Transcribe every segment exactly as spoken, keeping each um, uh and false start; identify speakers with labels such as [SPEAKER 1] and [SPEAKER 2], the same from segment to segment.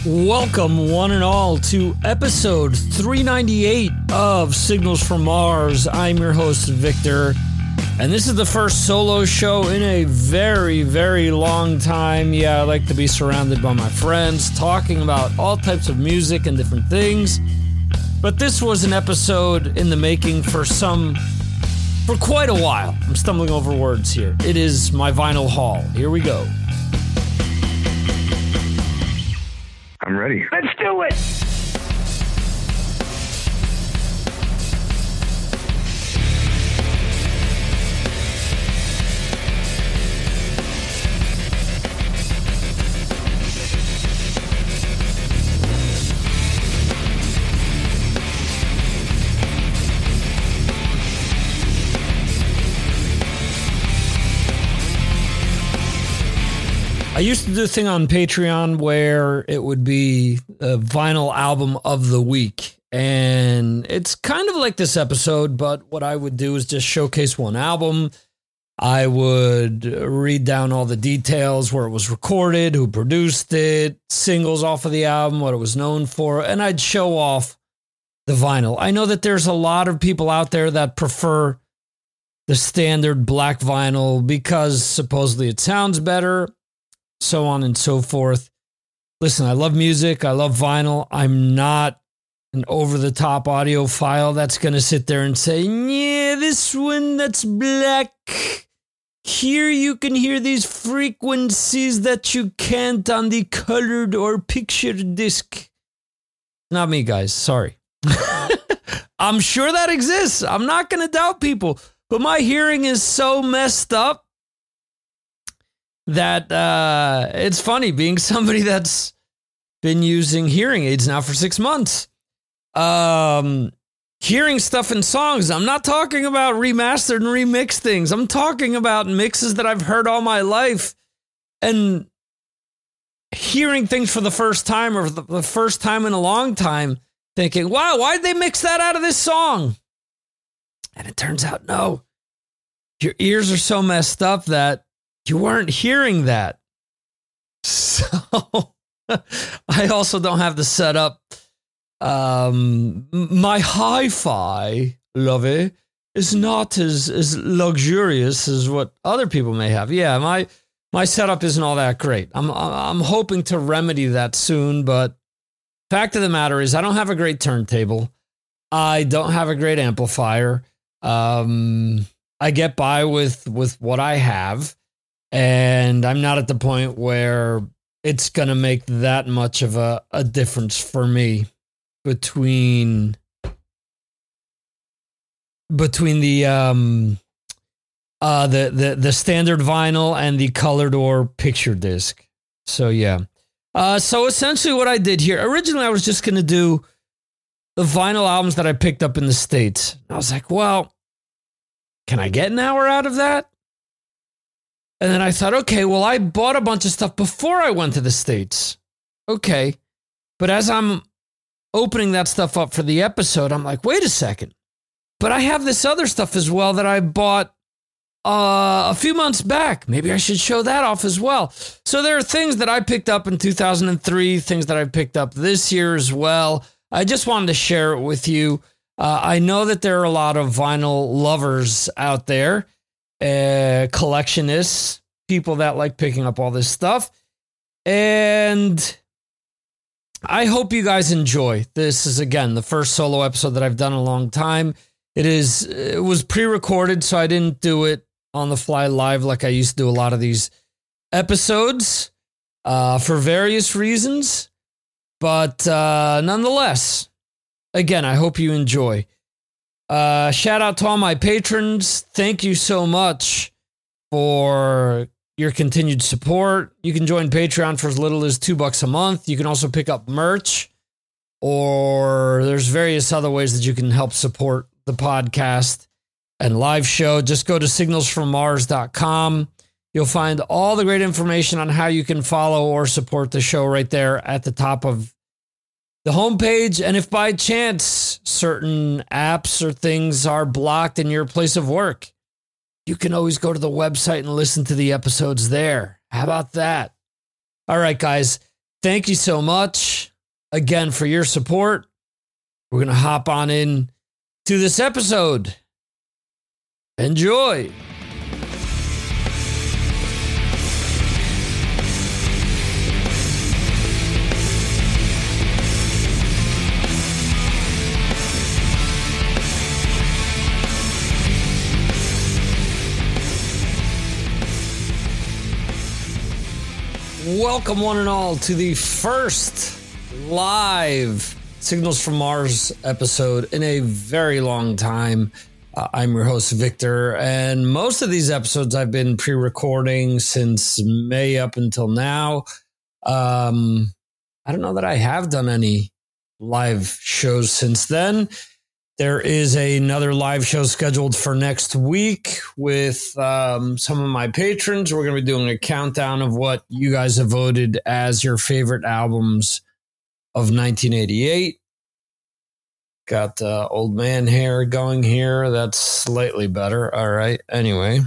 [SPEAKER 1] Welcome, one and all, to episode three ninety-eight of Signals from Mars. I'm your host, Victor, and this is the first solo show in a very, very long time. Yeah, I like to be surrounded by my friends, talking about all types of music and different things. But this was an episode in the making for some, for quite a while. I'm stumbling over words here. It is my vinyl haul. Here we go.
[SPEAKER 2] I'm ready.
[SPEAKER 3] Let's do it!
[SPEAKER 1] I used to do a thing on Patreon where it would be a vinyl album of the week. And it's kind of like this episode, but what I would do is just showcase one album. I would read down all the details, where it was recorded, who produced it, singles off of the album, what it was known for, and I'd show off the vinyl. I know that there's a lot of people out there that prefer the standard black vinyl because supposedly it sounds better, so on and so forth. Listen, I love music. I love vinyl. I'm not an over-the-top audiophile that's going to sit there and say, yeah, this one that's black. Here you can hear these frequencies that you can't on the colored or picture disc. Not me, guys. Sorry. I'm sure that exists. I'm not going to doubt people. But my hearing is so messed up that uh, it's funny being somebody that's been using hearing aids now for six months. Um, hearing stuff in songs. I'm not talking about remastered and remixed things. I'm talking about mixes that I've heard all my life and hearing things for the first time or the first time in a long time thinking, wow, why'd they mix that out of this song? And it turns out, no, your ears are so messed up that you weren't hearing that. So I also don't have the setup. Um, my hi-fi, lovey, is not as, as luxurious as what other people may have. Yeah, my my setup isn't all that great. I'm I'm hoping to remedy that soon, but fact of the matter is I don't have a great turntable. I don't have a great amplifier. Um, I get by with with what I have. And I'm not at the point where it's going to make that much of a, a difference for me between between the um uh the, the the standard vinyl and the colored or picture disc. So yeah. Uh so essentially what I did here, originally I was just going to do the vinyl albums that I picked up in the States. I was like, well, can I get an hour out of that? And then I thought, okay, well, I bought a bunch of stuff before I went to the States. Okay. But as I'm opening that stuff up for the episode, I'm like, wait a second. But I have this other stuff as well that I bought uh, a few months back. Maybe I should show that off as well. So there are things that I picked up in two thousand three, things that I picked up this year as well. I just wanted to share it with you. Uh, I know that there are a lot of vinyl lovers out there. Uh, collectionists, people that like picking up all this stuff. And I hope you guys enjoy. This is, again, the first solo episode that I've done in a long time. It is, it was pre-recorded, so I didn't do it on the fly live like I used to do a lot of these episodes uh, for various reasons. But uh, nonetheless, again, I hope you enjoy. Uh, shout out to all my patrons. Thank you so much for your continued support. You can join Patreon for as little as two bucks a month. You can also pick up merch, or there's various other ways that you can help support the podcast and live show. Just go to signals from mars dot com. You'll find all the great information on how you can follow or support the show right there at the top of the homepage. And if by chance certain apps or things are blocked in your place of work, you can always go to the website and listen to the episodes there. How about that? All right, guys. thank you so much again for your support. We're going to hop on in to this episode. Enjoy. Welcome, one and all, to the first live Signals from Mars episode in a very long time. Uh, I'm your host, Victor, and most of these episodes I've been pre-recording since May up until now. Um, I don't know that I have done any live shows since then. There is another live show scheduled for next week with um, some of my patrons. We're going to be doing a countdown of what you guys have voted as your favorite albums of nineteen eighty-eight. Got uh, old man hair going here. That's slightly better. All right. Anyway.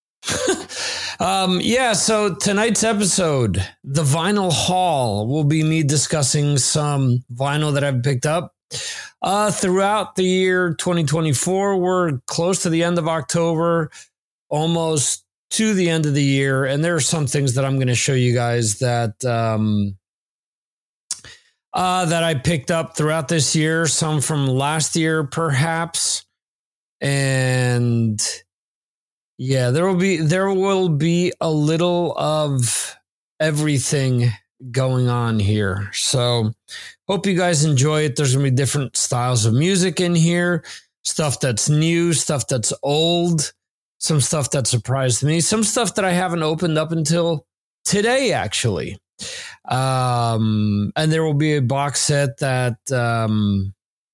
[SPEAKER 1] um, yeah, so tonight's episode, the vinyl haul, will be me discussing some vinyl that I've picked up Uh, throughout the year twenty twenty-four. We're close to the end of October, almost to the end of the year. And there are some things that I'm going to show you guys that, um, uh, that I picked up throughout this year, some from last year, perhaps. And yeah, there will be, there will be a little of everything going on here. So hope you guys enjoy it. There's going to be different styles of music in here, stuff that's new, stuff that's old, some stuff that surprised me, some stuff that I haven't opened up until today, actually. Um, and there will be a box set that, um,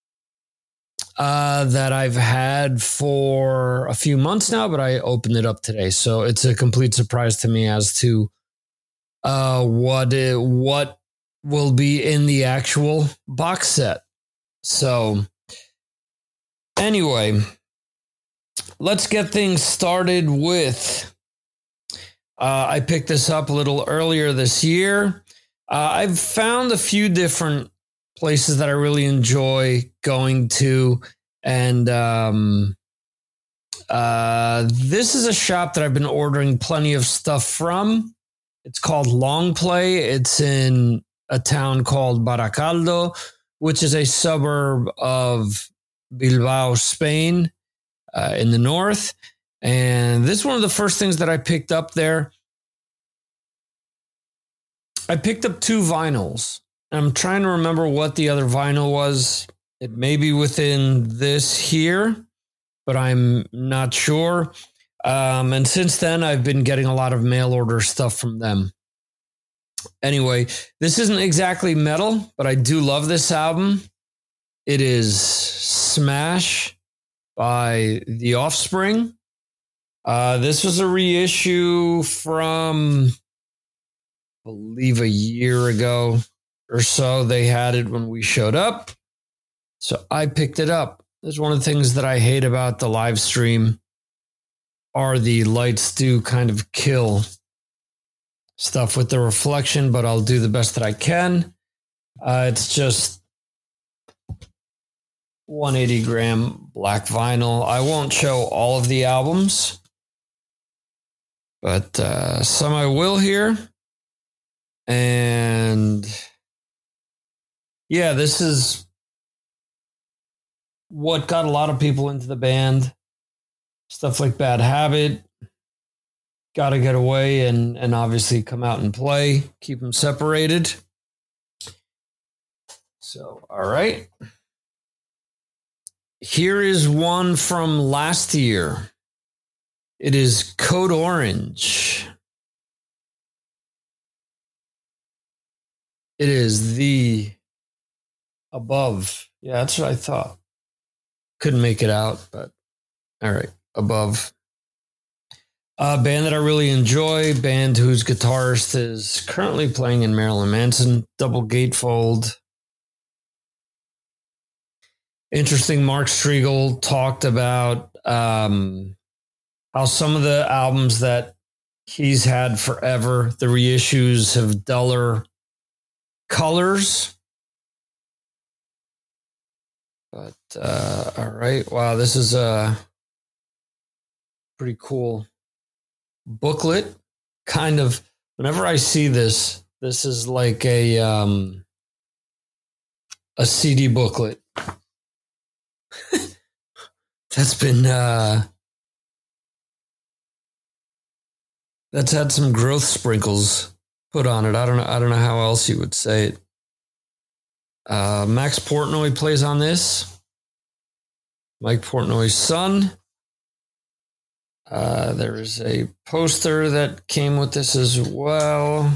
[SPEAKER 1] uh, that I've had for a few months now, but I opened it up today. So it's a complete surprise to me as to uh, what, it, what, will be in the actual box set. So anyway, let's get things started with, uh, I picked this up a little earlier this year. Uh, I've found a few different places that I really enjoy going to. And um, uh, this is a shop that I've been ordering plenty of stuff from. It's called Long Play. It's in a town called Baracaldo, which is a suburb of Bilbao, Spain, uh, in the north. And this is one of the first things that I picked up there. I picked up two vinyls. I'm trying to remember what the other vinyl was. It may be within this here, but I'm not sure. Um, and since then, I've been getting a lot of mail order stuff from them. Anyway, this isn't exactly metal, but I do love this album. It is Smash by The Offspring. Uh, this was a reissue from, I believe, a year ago or so. They had it when we showed up. So I picked it up. That's one of the things that I hate about the live stream are the lights do kind of kill stuff with the reflection, but I'll do the best that I can. Uh, it's just one hundred eighty gram black vinyl. I won't show all of the albums, but uh, some I will here. And yeah, this is what got a lot of people into the band. Stuff like Bad Habit, Gotta Get Away, and, and obviously Come Out and Play. Keep them separated. So, all right. Here is one from last year. It is Code Orange. It is the Above. Yeah, that's what I thought. Couldn't make it out, but all right. Above. A band that I really enjoy, band whose guitarist is currently playing in Marilyn Manson, Double Gatefold. Interesting, Mark Striegel talked about um, how some of the albums that he's had forever, the reissues have duller colors. But, uh, all right. Wow, this is a pretty cool booklet. Kind of, whenever I see this, this is like a, um, a C D booklet. That's been, uh, that's had some growth sprinkles put on it. I don't know. I don't know how else you would say it. Uh, Max Portnoy plays on this. Mike Portnoy's son. Uh, there is a poster that came with this as well.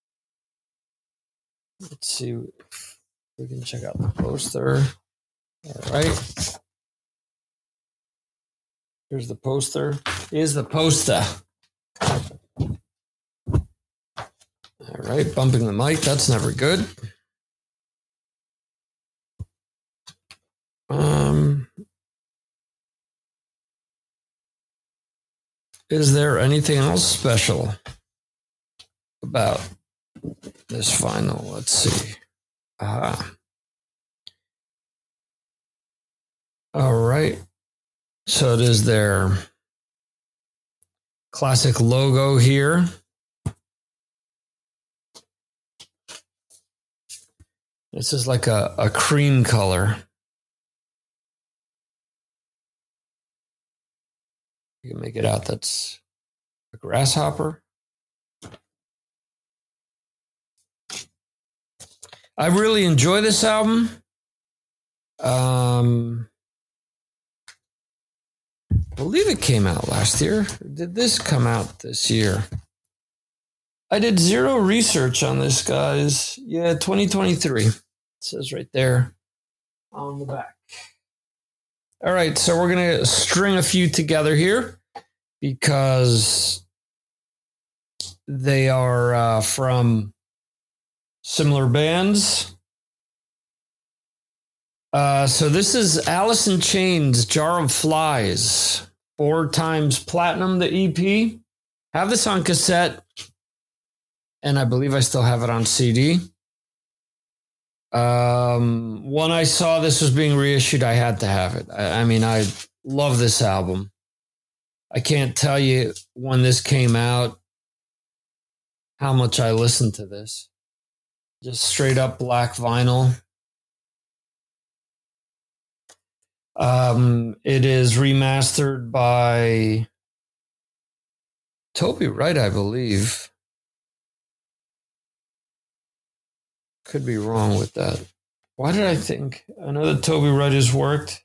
[SPEAKER 1] Let's see if we can check out the poster. All right. Here's the poster. Here's the poster. All right, bumping the mic. That's never good. Um, is there anything else special about this final? Let's see. Ah. All right. So it is their classic logo here. This is like a, a cream color. You can make it out. That's a grasshopper. I really enjoy this album. Um, I believe it came out last year. Or did this come out this year? I did zero research on this, guys. Yeah, twenty twenty-three. It says right there on the back. All right, so we're going to string a few together here because they are uh, from similar bands. Uh, so this is Alice in Chains, Jar of Flies, four times platinum, the E P. Have this on cassette, and I believe I still have it on C D. Um, when I saw this was being reissued, I had to have it. I, I mean, I love this album. I can't tell you when this came out, how much I listened to this. Just straight up black vinyl. Um, it is remastered by Toby Wright, I believe. Could be wrong with that. Why did I think? I know that Toby Wright has worked.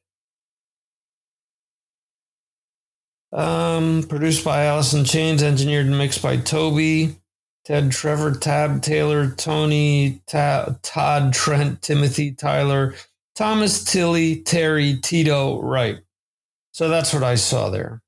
[SPEAKER 1] Um, produced by Alice in Chains, engineered and mixed by Toby, Ted, Trevor, Tab, Taylor, Tony, Ta- Todd, Trent, Timothy, Tyler, Thomas, Tilly, Terry, Tito, Wright. So that's what I saw there.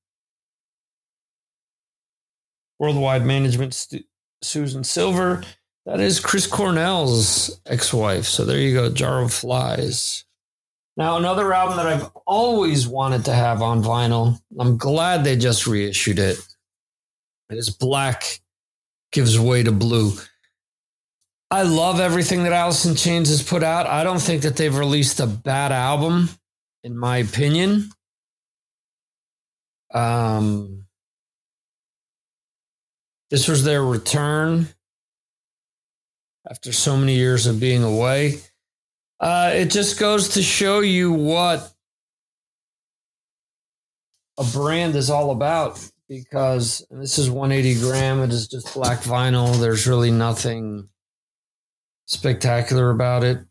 [SPEAKER 1] Worldwide Management, St- Susan Silver. That is Chris Cornell's ex-wife. So there you go, Jar of Flies. Now, another album that I've always wanted to have on vinyl. I'm glad they just reissued it. It is Black Gives Way to Blue. I love everything that Alice in Chains has put out. I don't think that they've released a bad album, in my opinion. Um, this was their return after so many years of being away. Uh, it just goes to show you what a brand is all about, because and this is one eighty gram. It is just black vinyl. There's really nothing spectacular about it.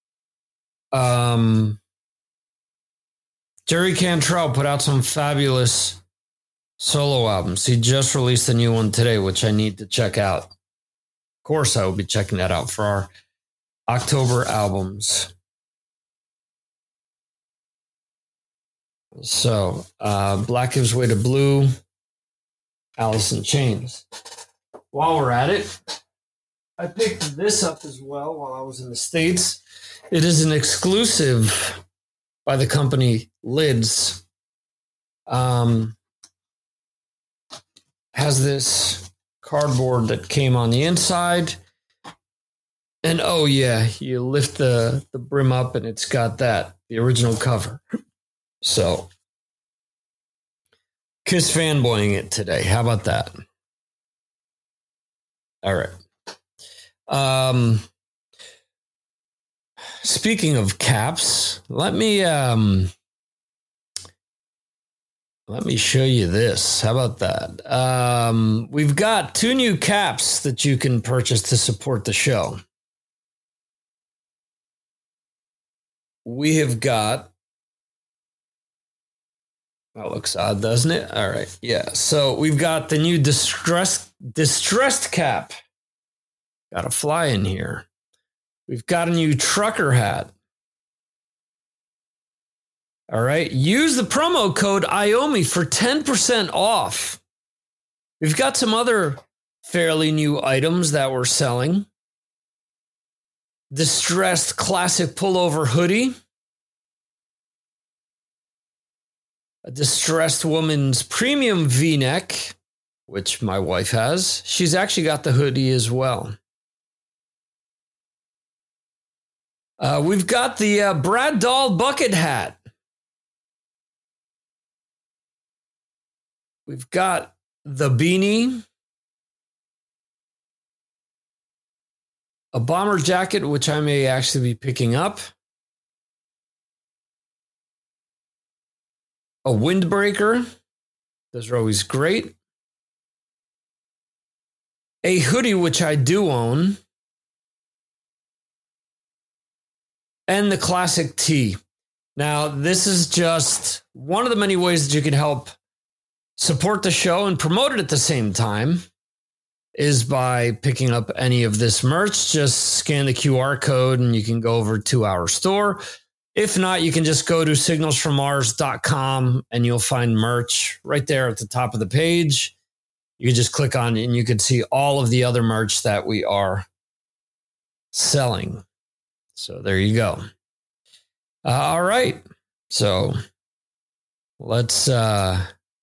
[SPEAKER 1] Um, Jerry Cantrell put out some fabulous solo albums. He just released a new one today, which I need to check out. Of course, I will be checking that out for our October albums. So, uh, Black Gives Way to Blue, Alice in Chains. While we're at it, I picked this up as well while I was in the States. It is an exclusive by the company Lids. Um, has this cardboard that came on the inside. And oh yeah, you lift the, the brim up and it's got that, the original cover. So Kiss fanboying it today. How about that? All right. Um, speaking of caps, let me um, let me show you this. How about that? Um, we've got two new caps that you can purchase to support the show. We have got. That looks odd, doesn't it? All right. Yeah. So we've got the new distressed distressed cap. Got a fly in here. We've got a new trucker hat. All right. Use the promo code IOMI for ten percent off. We've got some other fairly new items that we're selling. Distressed classic pullover hoodie. A distressed woman's premium V-neck, which my wife has. She's actually got the hoodie as well. Uh, we've got the uh, Brad Dahl bucket hat. We've got the beanie. A bomber jacket, which I may actually be picking up. A windbreaker. Those are always great. A hoodie, which I do own. And the classic tee. Now, this is just one of the many ways that you can help support the show and promote it at the same time is by picking up any of this merch. Just scan the Q R code and you can go over to our store. If not, you can just go to signals from mars dot com and you'll find merch right there at the top of the page. You can just click on it and you can see all of the other merch that we are selling. So there you go. Uh, all right. So let's uh,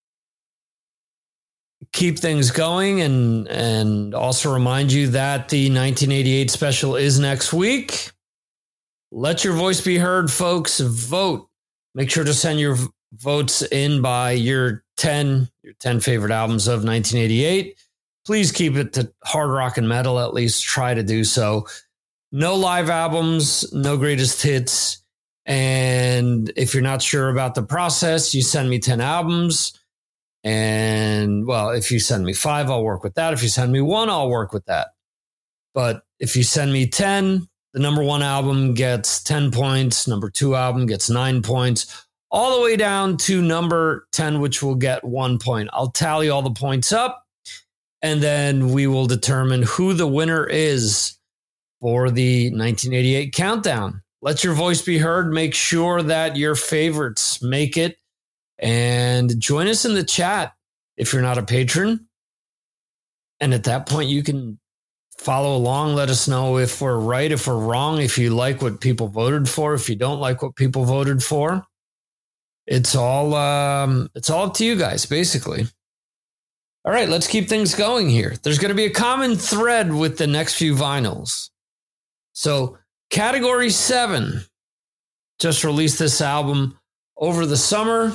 [SPEAKER 1] keep things going and, and also remind you that the nineteen eighty-eight special is next week. Let your voice be heard, folks. Vote. Make sure to send your votes in by your ten, your ten favorite albums of nineteen eighty-eight. Please keep it to hard rock and metal, at least try to do so. No live albums, no greatest hits. And if you're not sure about the process, you send me ten albums. And well, if you send me five, I'll work with that. If you send me one, I'll work with that. But if you send me ten, the number one album gets ten points. Number two album gets nine points, all the way down to number ten, which will get one point. I'll tally all the points up, and then we will determine who the winner is for the nineteen eighty-eight countdown. Let your voice be heard. Make sure that your favorites make it, and join us in the chat if you're not a patron. And at that point, you can follow along. Let us know if we're right, if we're wrong, if you like what people voted for, if you don't like what people voted for. It's all um, it's all up to you guys, basically. All right, let's keep things going here. There's going to be a common thread with the next few vinyls. So Category seven just released this album over the summer.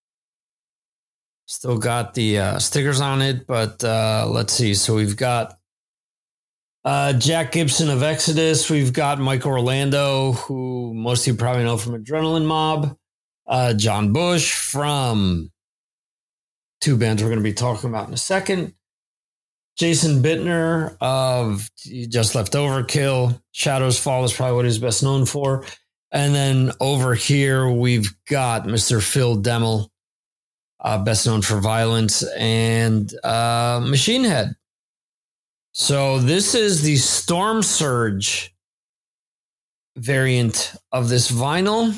[SPEAKER 1] Still got the uh, stickers on it, but uh, let's see. So we've got Uh, Jack Gibson of Exodus. We've got Mike Orlando, who most of you probably know from Adrenaline Mob. Uh, John Bush from two bands we're going to be talking about in a second. Jason Bittner of Just Left Overkill. Shadows Fall is probably what he's best known for. And then over here, we've got Mister Phil Demmel, uh, best known for Violence, and uh, Machine Head. So this is the Storm Surge variant of this vinyl.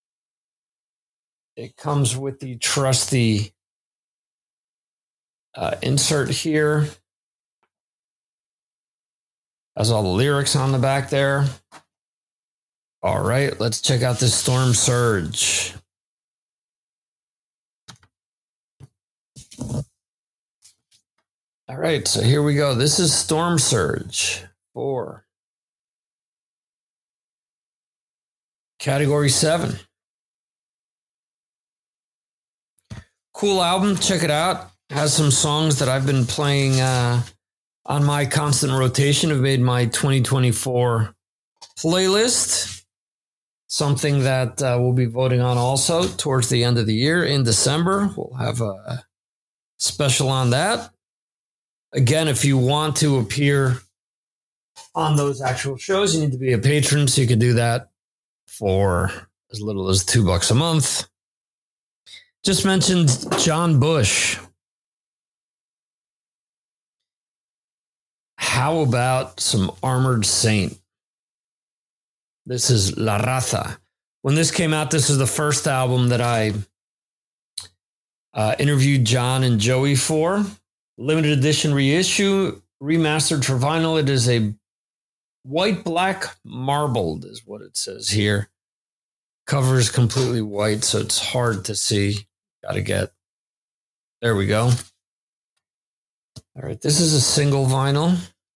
[SPEAKER 1] It comes with the trusty uh, insert here. Has all the lyrics on the back there. All right, let's check out this Storm Surge. All right, so here we go. This is Storm Surge for Category seven. Cool album. Check it out. Has some songs that I've been playing uh, on my constant rotation. Have made my twenty twenty-four playlist. Something that uh, we'll be voting on also towards the end of the year in December. We'll have a special on that. Again, if you want to appear on those actual shows, you need to be a patron, so you can do that for as little as two bucks a month. Just mentioned John Bush. How about some Armored Saint? This is La Raza. When this came out, this is the first album that I uh, interviewed John and Joey for. Limited edition reissue, remastered for vinyl. It is a white, black, marbled is what it says here. Cover is completely white, so it's hard to see. Got to get. There we go. All right, this is a single vinyl.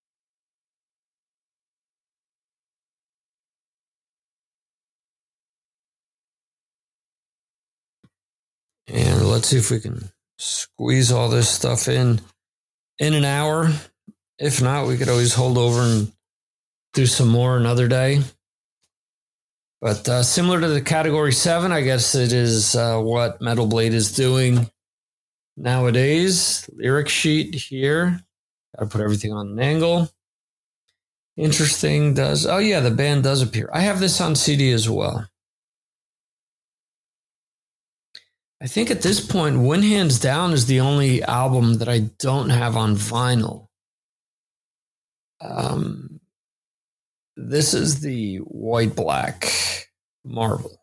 [SPEAKER 1] And let's see if we can squeeze all this stuff in in an hour. If not, we could always hold over and do some more another day. But uh, similar to the Category seven, I guess it is uh, what Metal Blade is doing nowadays. Lyric sheet here. Got to put everything on an angle. Interesting. Does oh yeah, the band does appear. I have this on C D as well. I think at this point, Win Hands Down is the only album that I don't have on vinyl. Um, this is the white black marble.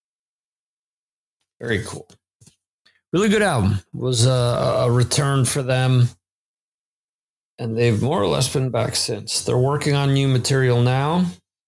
[SPEAKER 1] Very cool. Really good album. It was a, a return for them. And they've more or less been back since. They're working on new material now.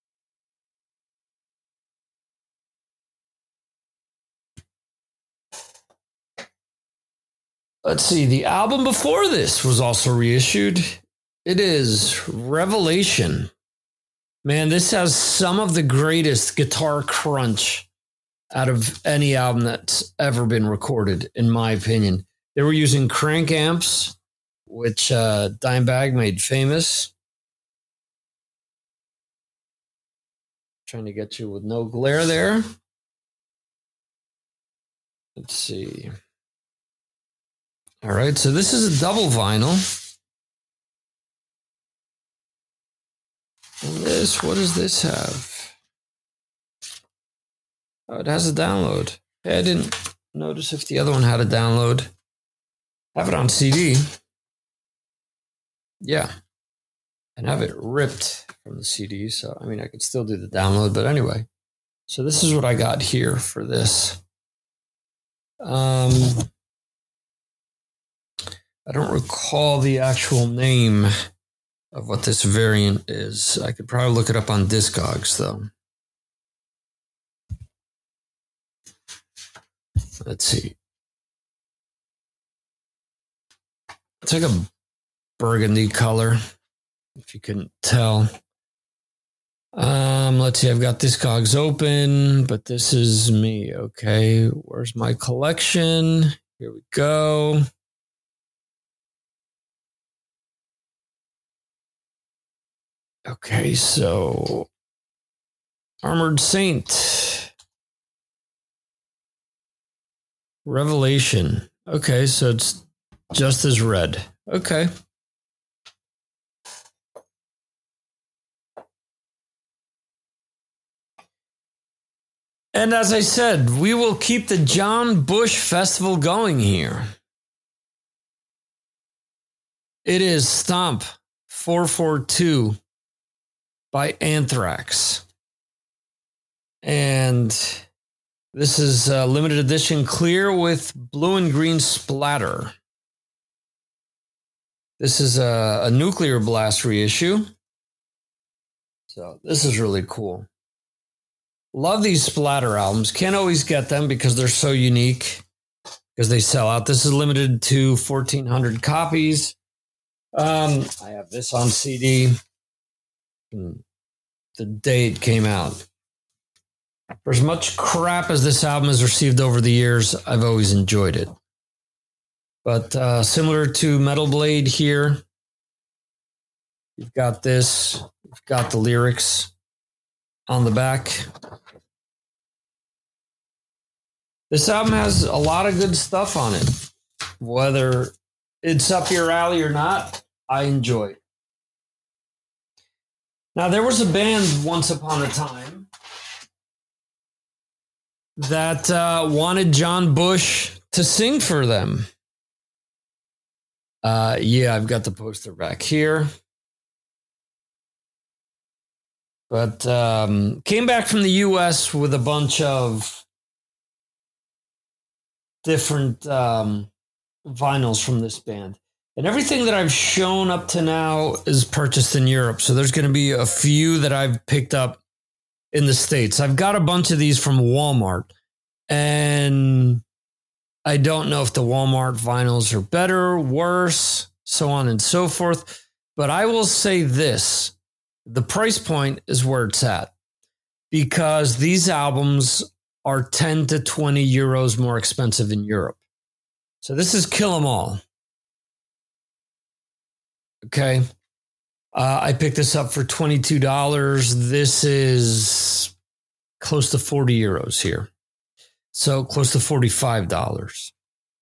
[SPEAKER 1] Let's see. The album before this was also reissued. It is Revelation. Man, this has some of the greatest guitar crunch out of any album that's ever been recorded, in my opinion. They were using crank amps, which uh, Dimebag made famous. Trying to get you with no glare there. Let's see. All right, so this is a double vinyl. And this, what does this have? Oh, it has a download. Hey, I didn't notice if the other one had a download. Have it on C D. Yeah. And have it ripped from the C D. So, I mean, I could still do the download, but anyway. So this is what I got here for this. Um... I don't recall the actual name of what this variant is. I could probably look it up on Discogs, though. Let's see. It's like a burgundy color, if you couldn't tell. Um, let's see. I've got Discogs open, but this is me. Okay, where's my collection? Here we go. Okay, so Armored Saint. Revelation. Okay, so it's just as red. Okay. And as I said, we will keep the John Bush Festival going here. It is Stomp four forty-two by Anthrax. And this is a limited edition clear with blue and green splatter. This is a, a Nuclear Blast reissue. So this is really cool. Love these splatter albums. Can't always get them because they're so unique, because they sell out. This is limited to fourteen hundred copies. Um, I have this on C D. The day it came out. For as much crap as this album has received over the years, I've always enjoyed it. But uh, similar to Metal Blade here, you've got this, you've got the lyrics on the back. This album has a lot of good stuff on it. Whether it's up your alley or not, I enjoy it. Now, there was a band once upon a time that uh, wanted John Bush to sing for them. Uh, yeah, I've got the poster back here. But um, came back from the U S with a bunch of different um, vinyls from this band. And everything that I've shown up to now is purchased in Europe. So there's going to be a few that I've picked up in the States. I've got a bunch of these from Walmart. And I don't know if the Walmart vinyls are better, worse, so on and so forth. But I will say this. The price point is where it's at. Because these albums are ten to twenty euros more expensive in Europe. So this is Kill 'Em All. Okay. Uh, I picked this up for twenty-two dollars. This is close to forty euros here. So close to forty-five dollars.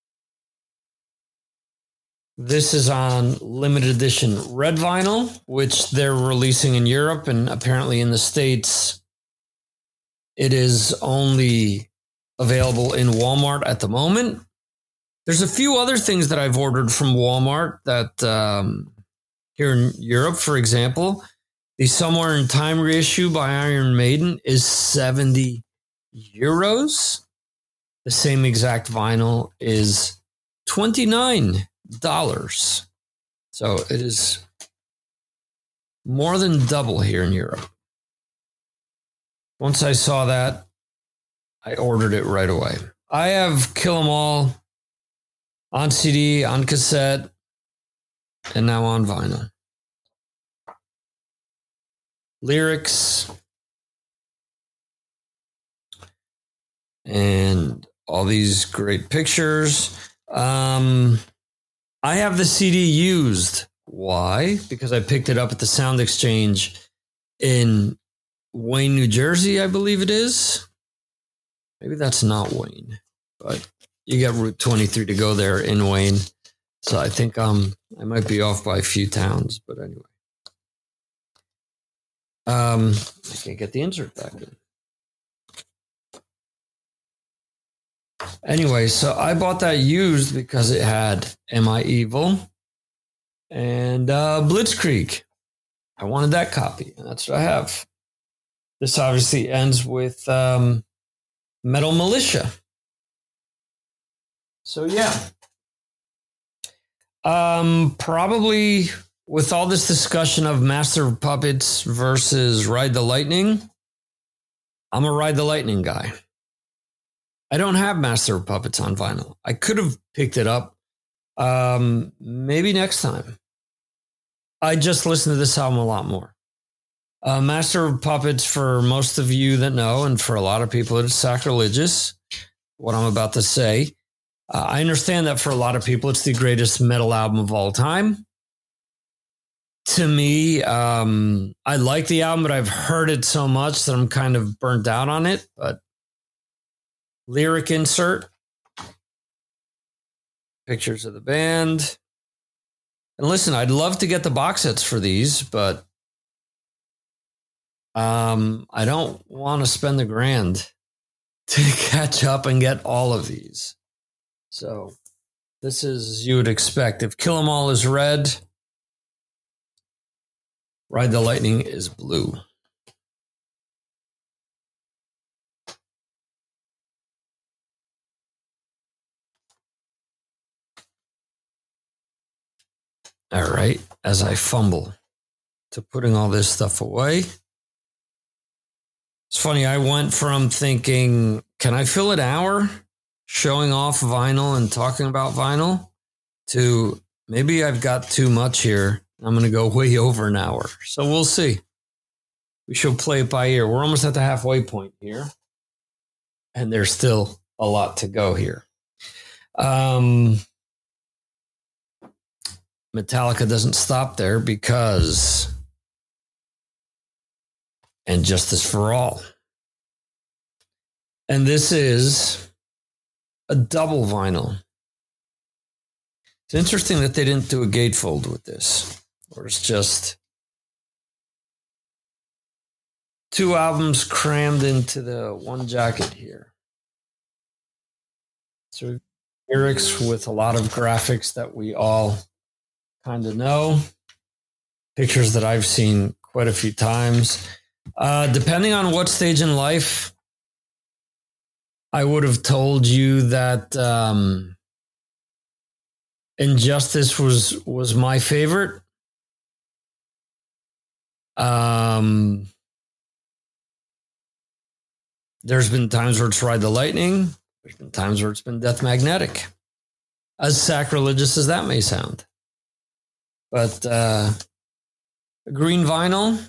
[SPEAKER 1] This is on limited edition red vinyl, which they're releasing in Europe, and apparently in the States, it is only available in Walmart at the moment. There's a few other things that I've ordered from Walmart that um, here in Europe, for example, the Somewhere in Time reissue by Iron Maiden is seventy euros. The same exact vinyl is twenty-nine dollars. So it is more than double here in Europe. Once I saw that, I ordered it right away. I have Kill 'Em All on C D, on cassette, and now on vinyl. Lyrics and all these great pictures. Um, I have the C D used. Why? Because I picked it up at the Sound Exchange in Wayne, New Jersey, I believe it is. Maybe that's not Wayne, but you got Route twenty-three to go there in Wayne. So I think um, I might be off by a few towns, but anyway. Um, I can't get the insert back in. Anyway, so I bought that used because it had Am I Evil and uh, Blitzkrieg. I wanted that copy, and that's what I have. This obviously ends with um, Metal Militia. So, yeah. Um, probably with all this discussion of Master of Puppets versus Ride the Lightning, I'm a Ride the Lightning guy. I don't have Master of Puppets on vinyl. I could have picked it up. Um, maybe next time. I just listen to this album a lot more. Uh, Master of Puppets, for most of you that know, and for a lot of people, it's sacrilegious, what I'm about to say. Uh, I understand that for a lot of people, it's the greatest metal album of all time. To me, um, I like the album, but I've heard it so much that I'm kind of burnt out on it. But lyric insert, pictures of the band. And listen, I'd love to get the box sets for these, but um, I don't want to spend the grand to catch up and get all of these. So this is as you would expect. If Kill 'Em All is red, Ride the Lightning is blue. All right, as I fumble to putting all this stuff away. It's funny, I went from thinking, can I fill an hour showing off vinyl and talking about vinyl to maybe I've got too much here. I'm going to go way over an hour. So we'll see. We shall play it by ear. We're almost at the halfway point here. and there's still a lot to go here. Um, Metallica doesn't stop there because And Justice for All. And this is a double vinyl. It's interesting that they didn't do a gatefold with this, or it's just two albums crammed into the one jacket here. So lyrics with a lot of graphics that we all kind of know, pictures that I've seen quite a few times. Uh, depending on what stage in life, I would have told you that um, Injustice was was my favorite. Um, there's been times where it's Ride the Lightning. There's been times where it's been Death Magnetic. As sacrilegious as that may sound. But uh, green vinyl.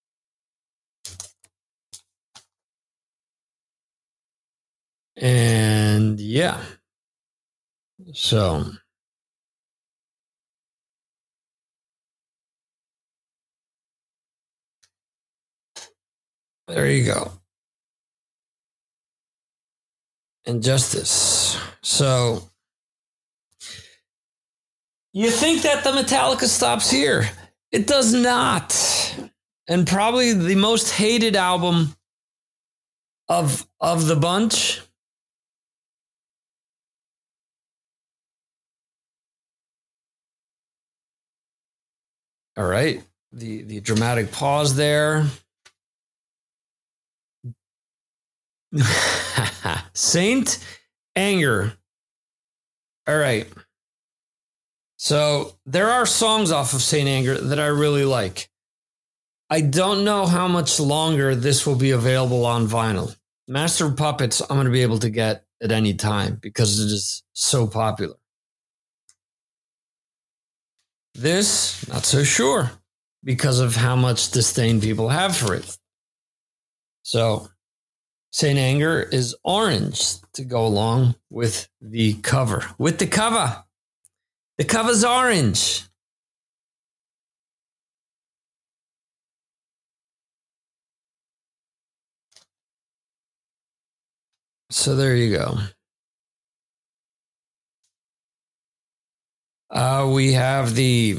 [SPEAKER 1] And yeah. So. There you go. Injustice. So you think that the Metallica stops here? It does not. And probably the most hated album of of the bunch. All right. The the dramatic pause there. Saint Anger. All right. So there are songs off of Saint Anger that I really like. I don't know how much longer this will be available on vinyl. Master of Puppets, I'm going to be able to get at any time because it is so popular. This, not so sure because of how much disdain people have for it. So Saint Anger is orange to go along with the cover. With the cover. The cover's orange. So there you go. Uh, we have the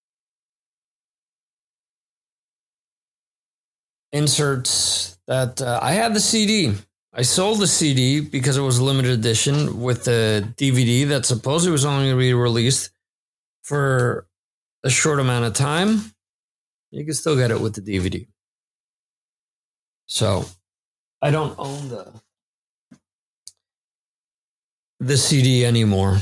[SPEAKER 1] inserts that uh, I had the C D. I sold the C D because it was a limited edition with the D V D that supposedly was only going to be released for a short amount of time. You can still get it with the D V D. So I don't own the the C D anymore.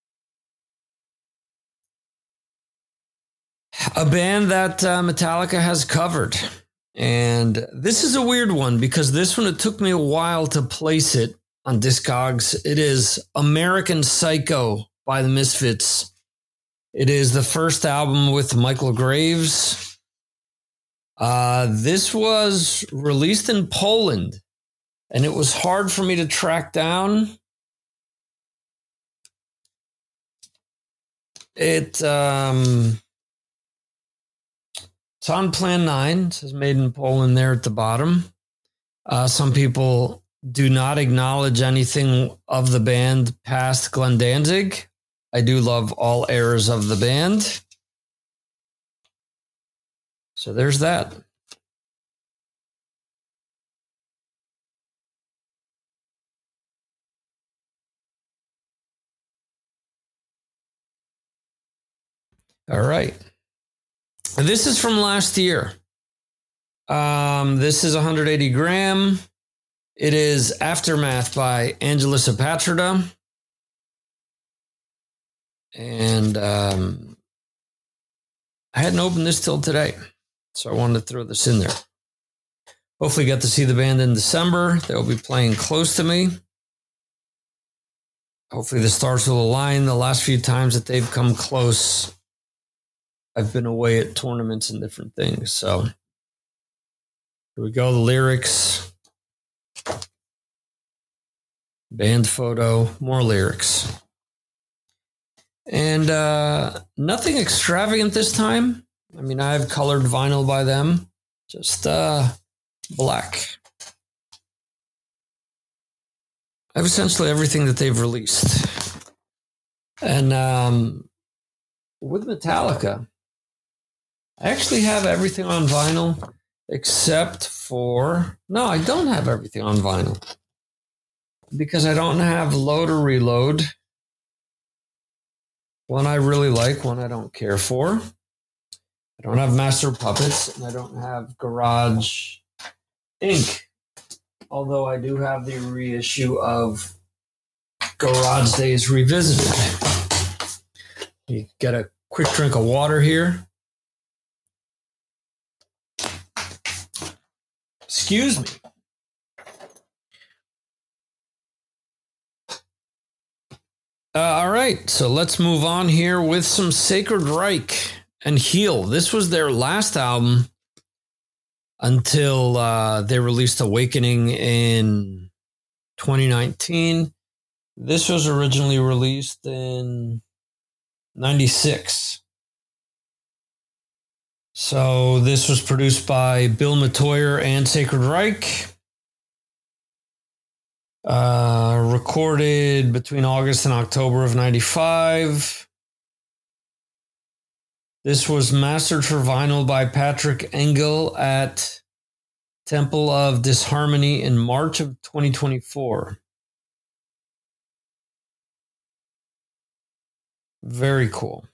[SPEAKER 1] A band that uh, Metallica has covered. And this is a weird one because this one, it took me a while to place it on Discogs. It is American Psycho by the Misfits. It is the first album with Michael Graves. Uh, this was released in Poland, and it was hard for me to track down. It um, it's on Plan nine. It says made in Poland there at the bottom. Uh, some people do not acknowledge anything of the band past Glenn Danzig. I do love all eras of the band. So there's that. All right. This is from last year. Um, this is one hundred eighty gram. It is Aftermath by Angelus Apatrida. And um, I hadn't opened this till today, so I wanted to throw this in there. Hopefully get to see the band in December. They'll be playing close to me. Hopefully the stars will align. The last few times that they've come close, I've been away at tournaments and different things. So here we go. The lyrics. band photo, more lyrics. And uh, nothing extravagant this time. I mean, I have colored vinyl by them, just uh, black. I have essentially everything that they've released. And um, with Metallica, I actually have everything on vinyl except for... No, I don't have everything on vinyl because I don't have Load or Reload. One I really like, one I don't care for. I don't have Master of Puppets, and I don't have Garage Incorporated. Although I do have the reissue of Garage Days Revisited. You get a quick drink of water here. Excuse me. Uh, all right, so let's move on here with some Sacred Reich and Heal. This was their last album until uh, they released Awakening in twenty nineteen. This was originally released in ninety-six. So this was produced by Bill Metoyer and Sacred Reich. Uh, recorded between August and October of ninety-five. This was mastered for vinyl by Patrick Engel at Temple of Disharmony in March of twenty twenty-four. Very cool.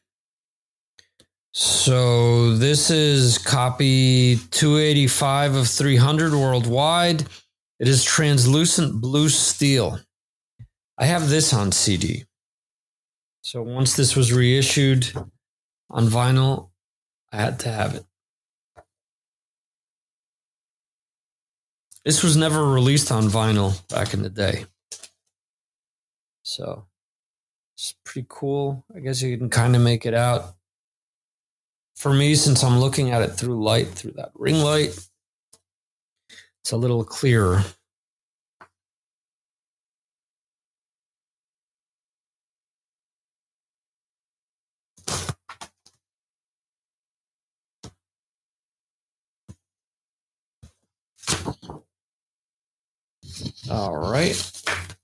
[SPEAKER 1] So this is copy two eighty-five of three hundred worldwide. It is translucent blue steel. I have this on C D. So once this was reissued on vinyl, I had to have it. This was never released on vinyl back in the day. So it's pretty cool. I guess you can kind of make it out. For me, since I'm looking at it through light, through that ring light, it's a little clearer. All right.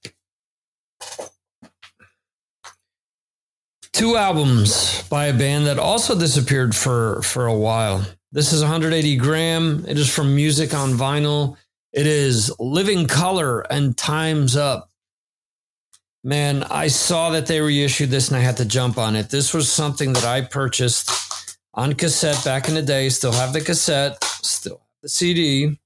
[SPEAKER 1] Two albums by a band that also disappeared for, for a while. This is one hundred eighty gram. It is from Music on Vinyl. It is Living Color and Time's Up. Man, I saw that they reissued this and I had to jump on it. This was something that I purchased on cassette back in the day. Still have the cassette, still have the C D.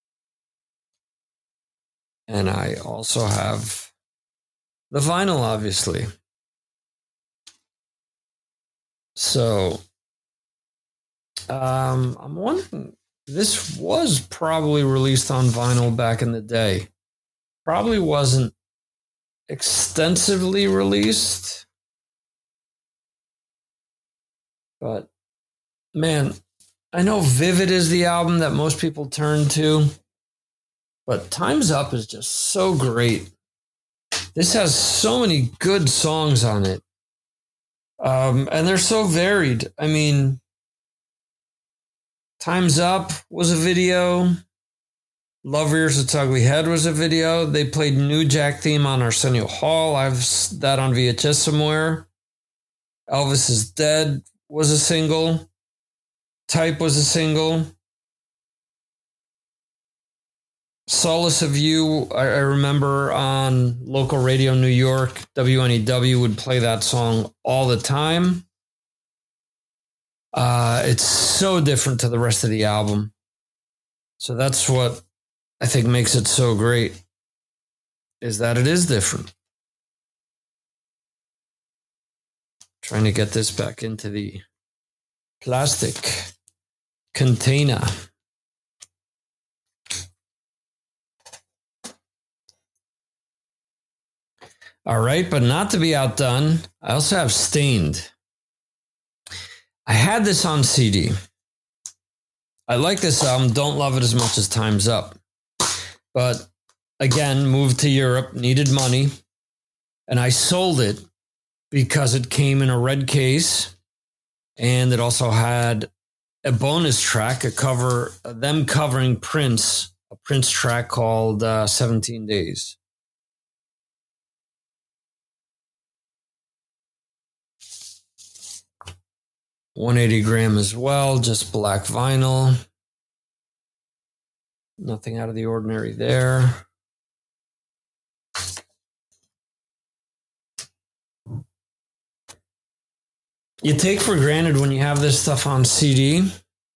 [SPEAKER 1] And I also have the vinyl, obviously. So, um, I'm wondering, this was probably released on vinyl back in the day. Probably wasn't extensively released. But, man, I know Vivid is the album that most people turn to. But Time's Up is just so great. This has so many good songs on it. Um, and they're so varied. I mean, Time's Up was a video. Love Rears Its Ugly Head was a video. They played New Jack Theme on Arsenio Hall. I have that on V H S somewhere. Elvis is Dead was a single. Type was a single. Solace of You, I, I remember on local radio New York, W N E W would play that song all the time. Uh, it's so different to the rest of the album. So that's what I think makes it so great, is that it is different. Trying to get this back into the plastic container. All right, but not to be outdone, I also have Stained. I had this on C D. I like this album, don't love it as much as Time's Up. But again, moved to Europe, needed money, and I sold it because it came in a red case, and it also had a bonus track, a cover, them covering Prince, a Prince track called uh, seventeen days. one eighty gram as well, just black vinyl. Nothing out of the ordinary there. You take for granted when you have this stuff on C D.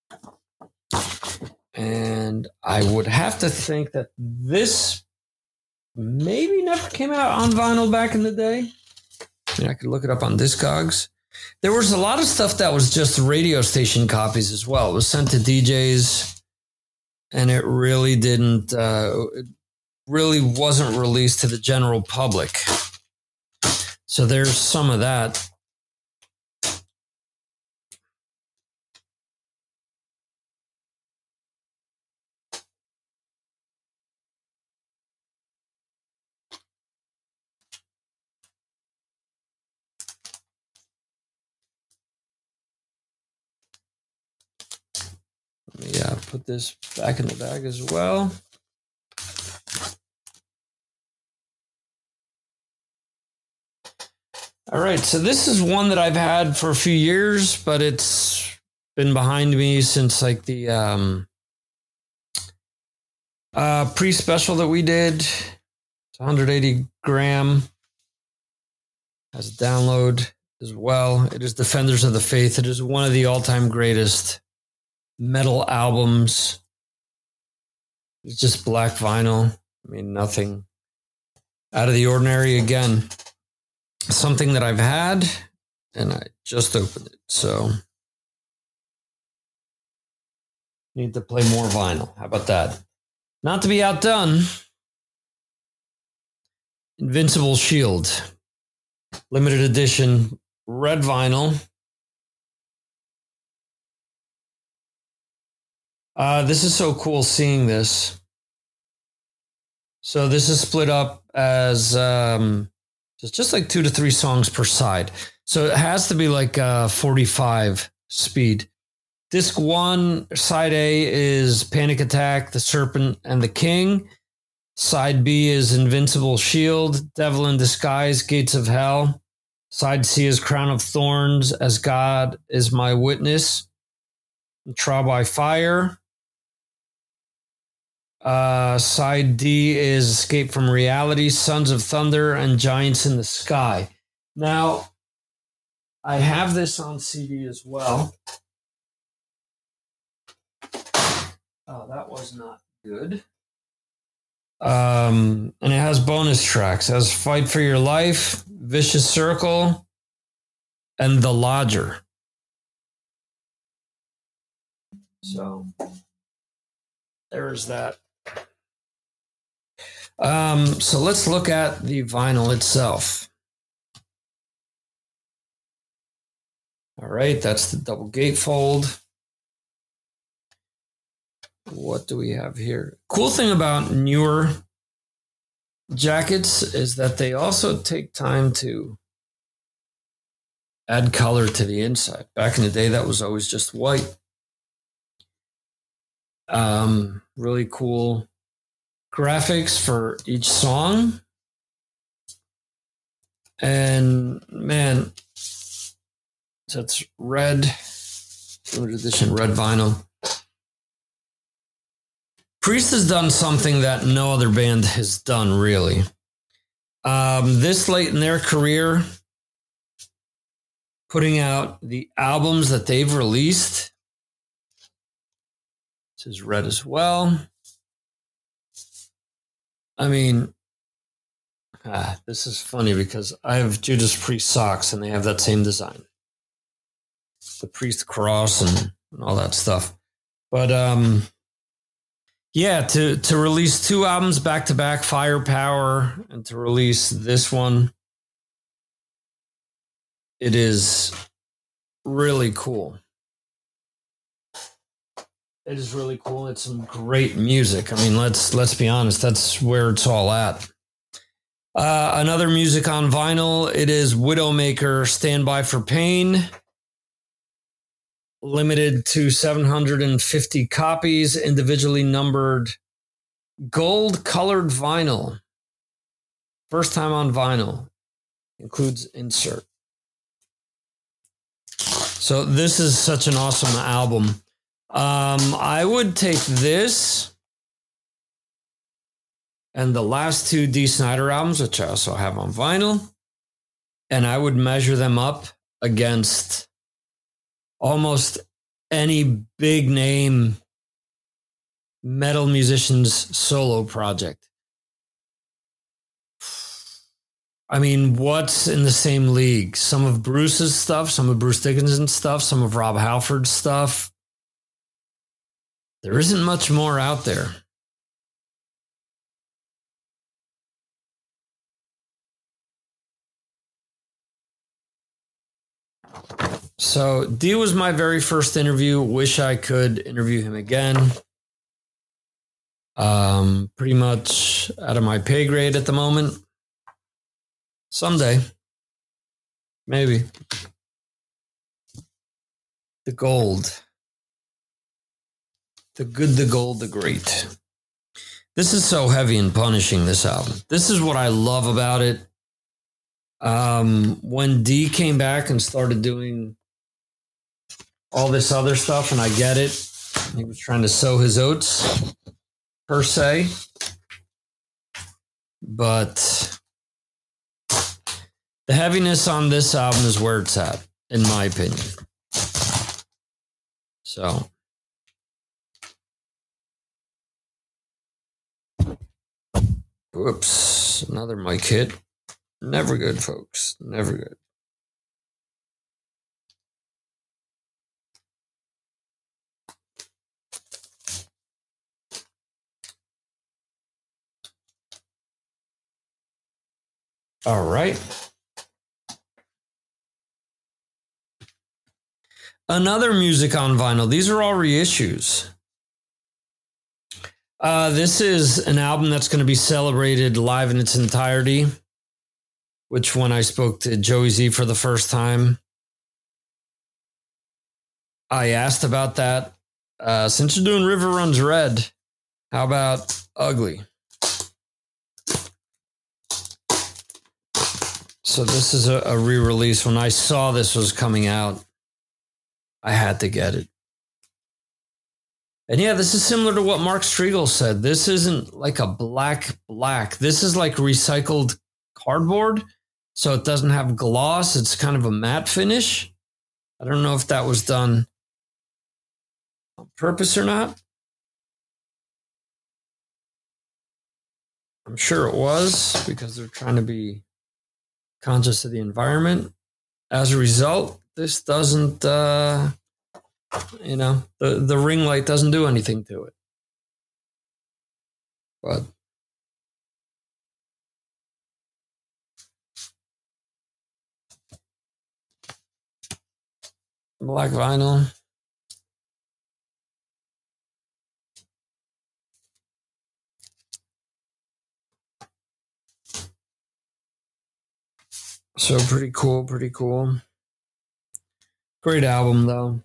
[SPEAKER 1] And I would have to think that this maybe never came out on vinyl back in the day. I mean, I could look it up on Discogs. There was a lot of stuff that was just radio station copies as well. It was sent to D Js, and it really didn't, uh, it really wasn't released to the general public. So there's some of that. Yeah, put this back in the bag as well. All right, so this is one that I've had for a few years, but it's been behind me since like the um, uh, pre-special that we did. It's one hundred eighty gram. Has a download as well. It is Defenders of the Faith. It is one of the all-time greatest metal albums. It's just black vinyl. I mean, nothing out of the ordinary. Again, something that I've had, and I just opened it. So, need to play more vinyl. How about that? Not to be outdone, Invincible Shield. Limited edition red vinyl. Uh, this is so cool seeing this. So this is split up as um, just, just like two to three songs per side. So it has to be like uh, forty-five speed. Disc one, side A is Panic Attack, The Serpent, and the King. Side B is Invincible Shield, Devil in Disguise, Gates of Hell. Side C is Crown of Thorns, As God Is My Witness. Trial by Fire. Uh, side D is Escape from Reality, Sons of Thunder, and Giants in the Sky. Now, I have this on C D as well. Oh, that was not good. Um, and it has bonus tracks. It has Fight for Your Life, Vicious Circle, and The Lodger. So, there's that. Um, so let's look at the vinyl itself. All right, that's the double gatefold. What do we have here? Cool thing about newer jackets is that they also take time to add color to the inside. Back in the day, that was always just white. Um, really cool graphics for each song. And man, so it's red, limited edition red vinyl. Priest has done something that no other band has done, really. Um, this late in their career, putting out the albums that they've released. This is red as well. I mean, ah, this is funny because I have Judas Priest socks and they have that same design. The Priest cross and, and all that stuff. But, um... yeah, to, to release two albums back-to-back, Firepower, and to release this one, it is really cool. It is really cool. It's some great music. I mean, let's let's be honest. That's where it's all at. Uh, another music on vinyl. It is Widowmaker, Stand By for Pain. Limited to seven hundred fifty copies, individually numbered, gold colored vinyl. First time on vinyl. Includes insert. So this is such an awesome album. Um, I would take this and the last two Dee Snider albums, which I also have on vinyl, and I would measure them up against almost any big name metal musician's solo project. I mean, what's in the same league? Some of Bruce's stuff, some of Bruce Dickinson's stuff, some of Rob Halford's stuff. There isn't much more out there. So Dee was my very first interview. Wish I could interview him again. Um, pretty much out of my pay grade at the moment. Someday. Maybe. The gold. The good, the gold, the great. This is so heavy and punishing, this album. This is what I love about it. Um, when Dee came back and started doing all this other stuff, and I get it, he was trying to sow his oats, per se. But the heaviness on this album is where it's at, in my opinion. So. Whoops, another mic hit. Never good, folks. Never good. All right. Another music on vinyl. These are all reissues. Uh, this is an album that's going to be celebrated live in its entirety, which when I spoke to Joey Z for the first time, I asked about that. Uh, since you're doing River Runs Red, how about Ugly? So this is a, a re-release. When I saw this was coming out, I had to get it. And yeah, this is similar to what Mark Striegel said. This isn't like a black black. This is like recycled cardboard. So it doesn't have gloss. It's kind of a matte finish. I don't know if that was done on purpose or not. I'm sure it was because they're trying to be conscious of the environment. As a result, this doesn't... Uh, You know, the, the ring light doesn't do anything to it. But black vinyl. So pretty cool, pretty cool. Great album, though.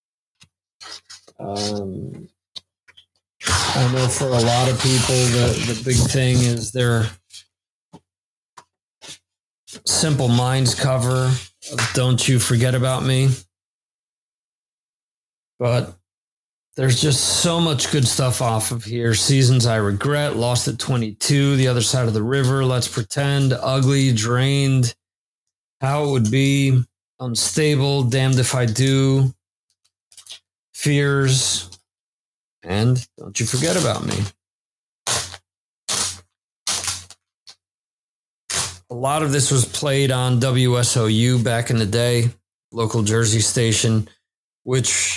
[SPEAKER 1] Um, I know for a lot of people, the, the big thing is their Simple Minds cover of Don't You Forget About Me. But there's just so much good stuff off of here. Seasons I Regret, Lost at twenty-two, The Other Side of the River, Let's Pretend, Ugly, Drained, How It Would Be, Unstable, Damned If I Do, Fears, and Don't You Forget About Me. A lot of this was played on W S O U back in the day, local Jersey station, which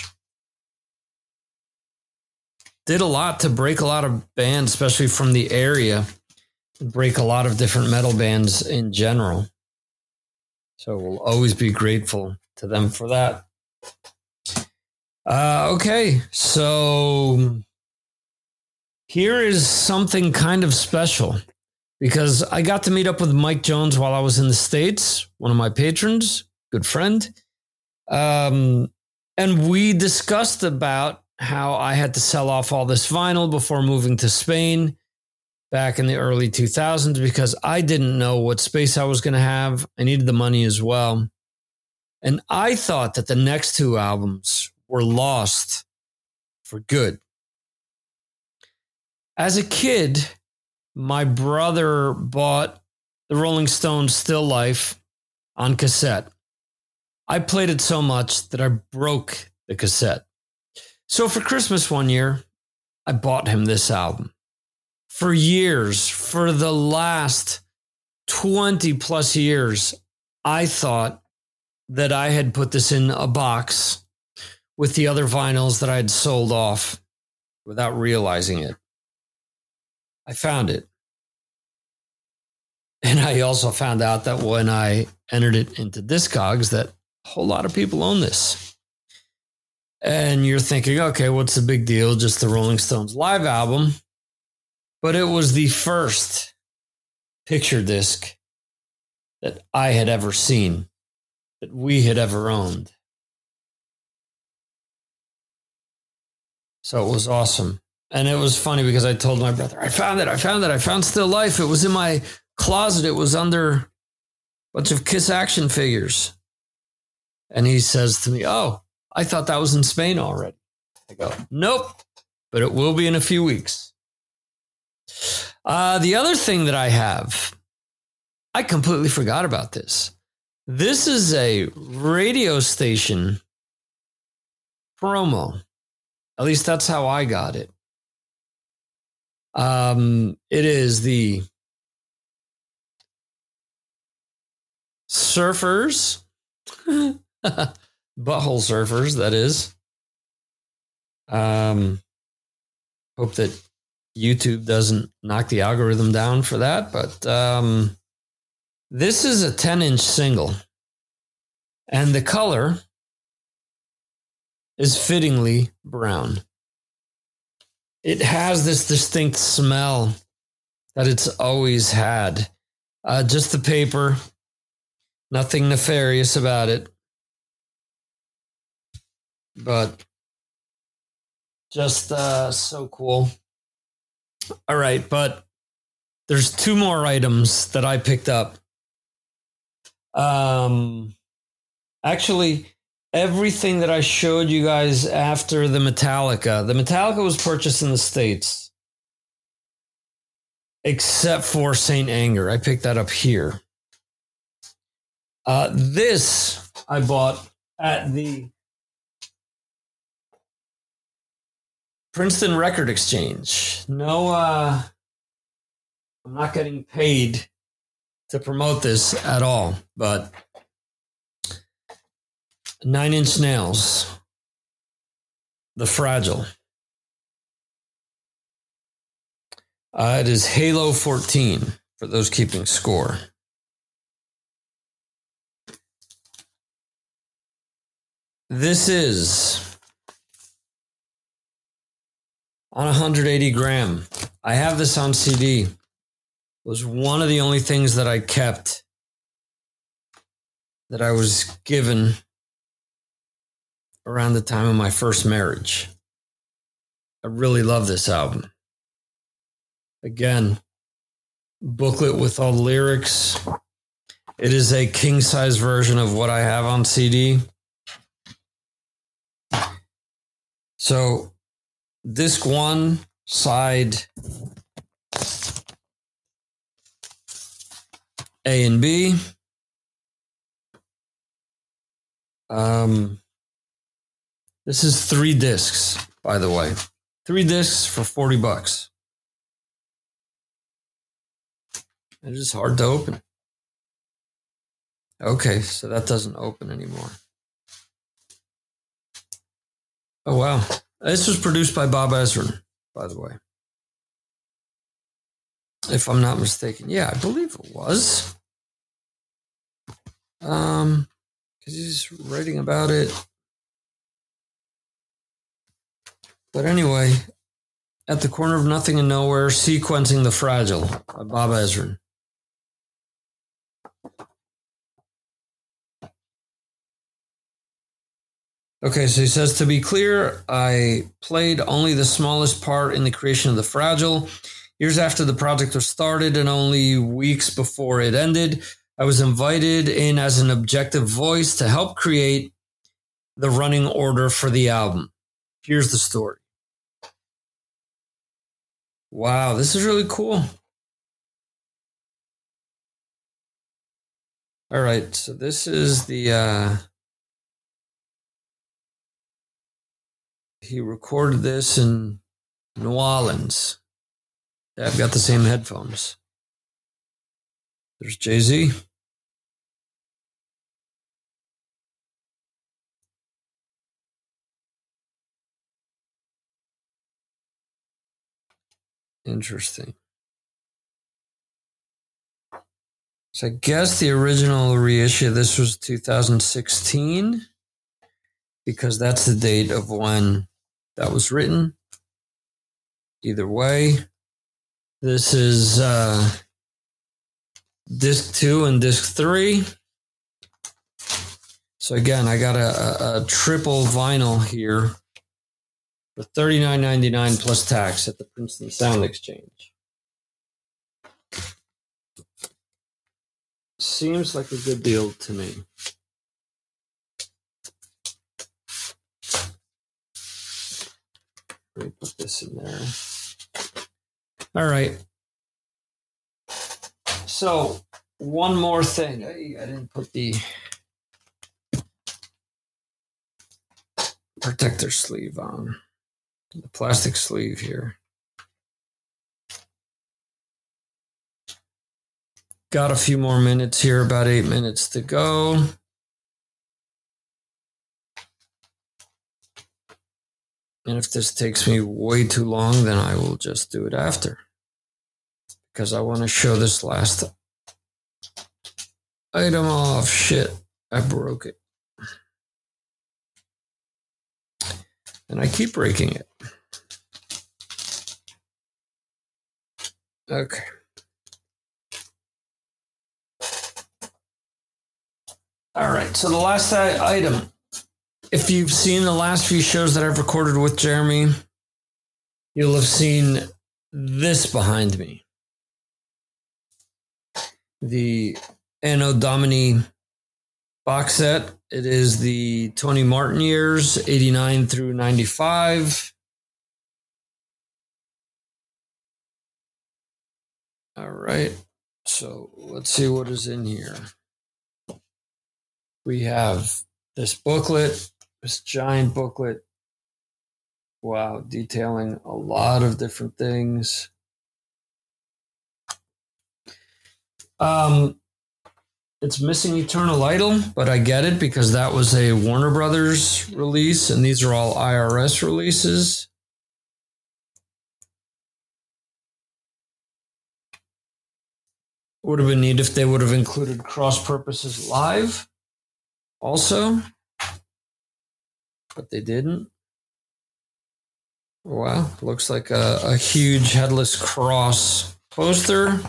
[SPEAKER 1] did a lot to break a lot of bands, especially from the area, and break a lot of different metal bands in general. So we'll always be grateful to them for that. Uh, okay, so here is something kind of special because I got to meet up with Mike Jones while I was in the States, one of my patrons, good friend. Um, and we discussed about how I had to sell off all this vinyl before moving to Spain back in the early two thousands because I didn't know what space I was going to have. I needed the money as well. And I thought that the next two albums were lost for good. As a kid, my brother bought the Rolling Stones Still Life on cassette. I played it so much that I broke the cassette. So for Christmas one year, I bought him this album. For years, for the last twenty plus years, I thought that I had put this in a box with the other vinyls that I had sold off without realizing it. I found it. And I also found out that when I entered it into Discogs that a whole lot of people own this. And you're thinking, okay, what's the big deal? Just the Rolling Stones live album. But it was the first picture disc that I had ever seen, that we had ever owned. So it was awesome. And it was funny because I told my brother, I found it, I found it, I found Still Life. It was in my closet. It was under a bunch of Kiss action figures. And he says to me, oh, I thought that was in Spain already. I go, nope, but it will be in a few weeks. Uh, the other thing that I have, I completely forgot about this. This is a radio station promo. At least that's how I got it. Um, it is the Surfers, Butthole Surfers, that is. Um, hope that YouTube doesn't knock the algorithm down for that, but um, this is a ten-inch single, and the color is fittingly brown. It has this distinct smell that it's always had. Uh, just the paper, nothing nefarious about it, but just uh, so cool. All right, but there's two more items that I picked up. Um, actually, everything that I showed you guys after the Metallica, the Metallica was purchased in the States, except for Saint Anger. I picked that up here. Uh, this I bought at the Princeton Record Exchange. No, uh, I'm not getting paid to promote this at all, but Nine Inch Nails, The Fragile. Uh, it is Halo fourteen for those keeping score. This is on one hundred eighty gram. I have this on C D. It was one of the only things that I kept that I was given around the time of my first marriage. I really love this album. Again, booklet with all the lyrics. It is a king-size version of what I have on C D. So, disc one, side A and B. Um, this is three discs, by the way. Three discs for forty bucks. It is hard to open. Okay, so that doesn't open anymore. Oh, wow. This was produced by Bob Ezrin, by the way. If I'm not mistaken. Yeah, I believe it was. Um, because he's writing about it. But anyway, At the Corner of Nothing and Nowhere, Sequencing the Fragile by Bob Ezrin. Okay, so he says, to be clear, I played only the smallest part in the creation of the Fragile. Years after the project was started and only weeks before it ended, I was invited in as an objective voice to help create the running order for the album. Here's the story. Wow, this is really cool. All right, so this is the... Uh, he recorded this in New Orleans. Yeah, I've got the same headphones. There's Jay-Z. Interesting. So I guess the original reissue of this was two thousand sixteen, because that's the date of when that was written. Either way, this is uh, disc two and disc three. So again, I got a, a, a triple vinyl here for thirty-nine ninety-nine plus tax at the Princeton Sound Exchange. Seems like a good deal to me. Let me put this in there. All right. So, one more thing. I, I didn't put the protector sleeve on. The plastic sleeve here. Got a few more minutes here, about eight minutes to go. And if this takes me way too long, then I will just do it after. Because I want to show this last item off. Shit, I broke it. And I keep breaking it. Okay. All right, so the last item. If you've seen the last few shows that I've recorded with Jeremy, you'll have seen this behind me. The Anno Domini box set. It is the Tony Martin years, eighty-nine through ninety-five. All right, so let's see what is in here. We have this booklet, this giant booklet. Wow, detailing a lot of different things. Um, it's missing Eternal Idol, but I get it because that was a Warner Brothers release, and these are all I R S releases. Would have been neat if they would have included Cross Purposes Live also, but they didn't. Wow, looks like a, a huge Headless Cross poster.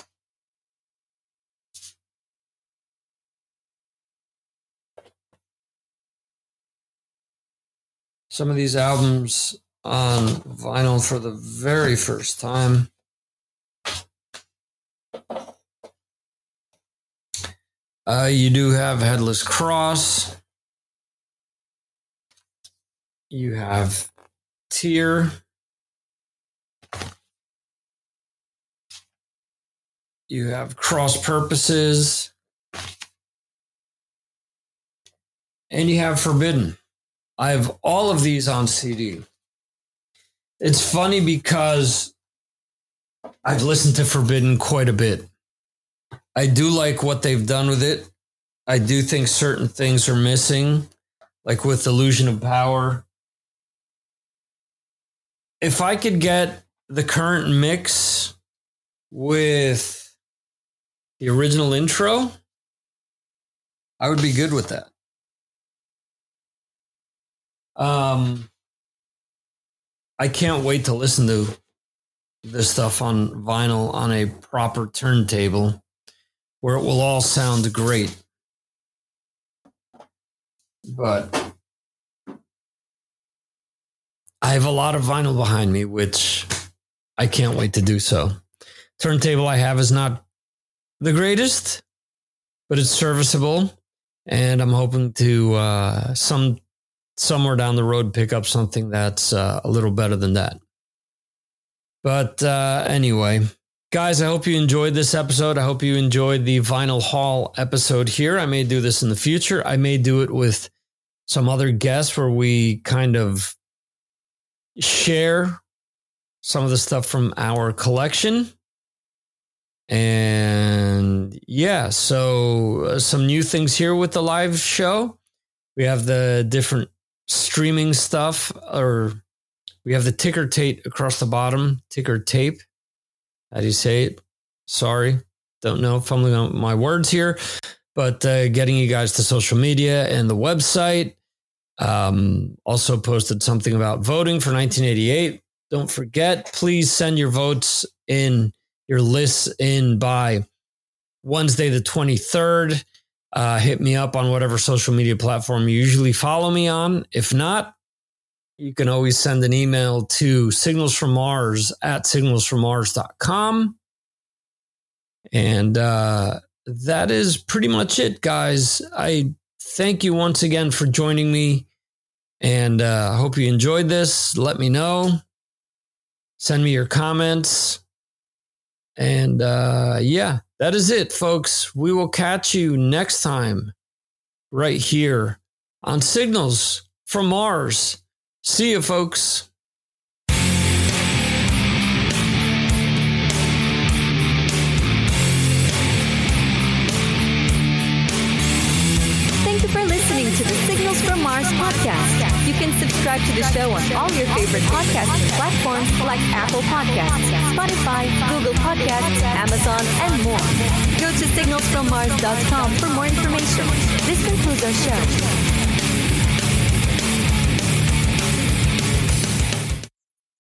[SPEAKER 1] Some of these albums on vinyl for the very first time. Uh, you do have Headless Cross. You have Tear. You have Cross Purposes. And you have Forbidden. I have all of these on C D. It's funny because I've listened to Forbidden quite a bit. I do like what they've done with it. I do think certain things are missing, like with Illusion of Power. If I could get the current mix with the original intro, I would be good with that. Um, I can't wait to listen to this stuff on vinyl on a proper turntable where it will all sound great. But I have a lot of vinyl behind me, which I can't wait to do so. Turntable I have is not the greatest, but it's serviceable. And I'm hoping to uh, some somewhere down the road pick up something that's uh, a little better than that. But uh, anyway, guys, I hope you enjoyed this episode. I hope you enjoyed the Vinyl Haul episode here. I may do this in the future. I may do it with some other guests where we kind of share some of the stuff from our collection. And yeah, so uh, some new things here with the live show. We have the different streaming stuff, or we have the ticker tape across the bottom. Ticker tape. How do you say it? Sorry. Don't know, fumbling on my words here. But uh, getting you guys to social media and the website. Um, also posted something about voting for nineteen eighty-eight. Don't forget, please send your votes in, your lists in by Wednesday the twenty-third. Uh, hit me up on whatever social media platform you usually follow me on. If not, you can always send an email to signals from mars at signals from mars dot com. And uh, that is pretty much it, guys. I thank you once again for joining me. And I uh, hope you enjoyed this. Let me know. Send me your comments. And uh, yeah, that is it, folks. We will catch you next time right here on Signals from Mars. See you, folks.
[SPEAKER 3] Thank you for listening to the Signals from Mars podcast. You can subscribe to the show on all your favorite podcast platforms like Apple Podcasts, Spotify, Google Podcasts, Amazon, and more. Go to signals from mars dot com for more information. This concludes our show.